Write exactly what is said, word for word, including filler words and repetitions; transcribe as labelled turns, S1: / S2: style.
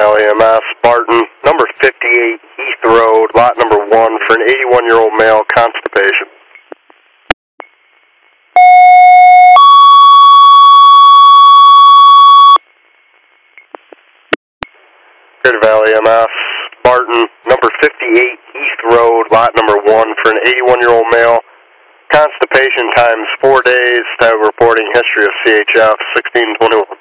S1: Valley M S, Barton, number fifty-eight, Heath Road, lot number one, for an eighty-one-year-old male, constipation. Crater Valley M S, Barton, number fifty-eight, Heath Road, lot number one, for an eighty-one-year-old male, constipation times four days, time reporting history of C H F, sixteen twenty-one.